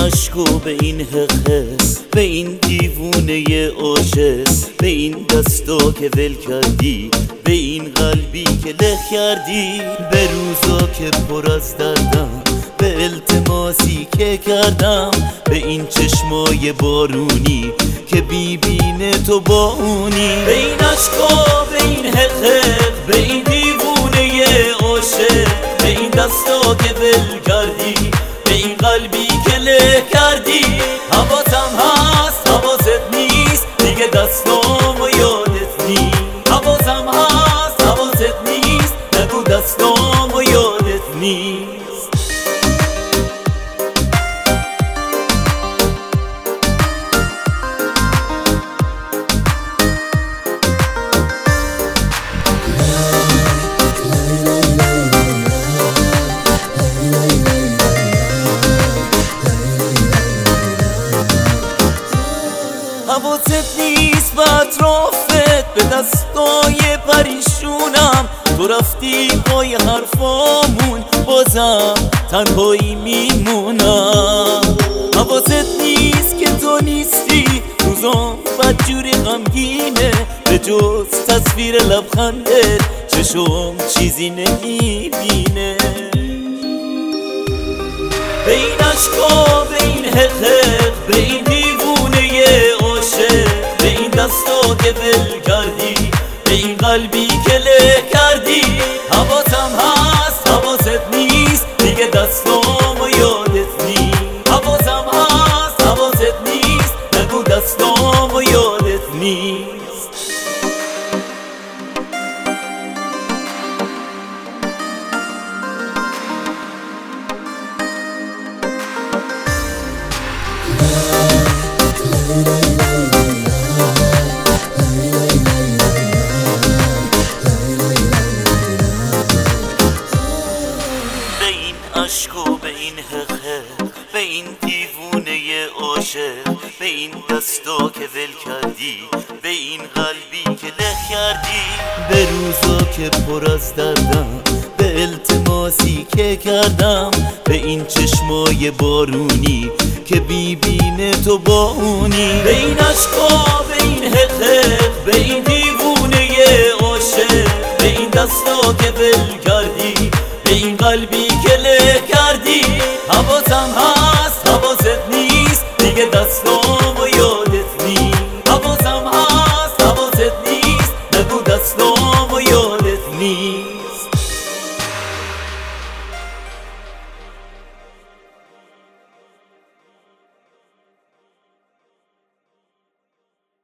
عشق و به این حقه، به این دیوونه عاشق، به این دستا که ول کردی، به این قلبی که له کردی، به روزا که پر از دردم، به التماسی که کردم، به این چشمای بارونی که بیبینه تو با اونی، به این عشقا، به این حقه، به این دیوونه عاشق، به این دستا که ول کردی، به این قلبی که له کردی. حواسم هست حواست نیست دیگه، دستامو یادت نیست. حواسم هست حواست نیست، نگو دستامو یادت نیست. حواست نیست به اطرافت، به دستای پریشونم تو رفتی پای حرفامون، بازم تنهایی میمونم. حواست نیست که تو نیستی، روزام بدجوری غمگینه، به جز تصویر لبخندت چشم چیزی نمیبینه. به این عشقا، به این حقه، به این دیوونه عاشق، به این دستا که ول کردی، به این قلبی که له کردی. حواسم هست حواست نیست دیگه، دستامو یادت نیست. حواسم هست حواست نیست، نگو دستامو یادت نیست. عشق و به این حقه، به این دیوونه عاشق، به این دستا که ول کردی، به این قلبی که له کردی، به روزا که پر از دردم، به التماسی که کردم، به این چشمای بارونی که بیبینه تو با اونی، به این عشقا، به این حقه،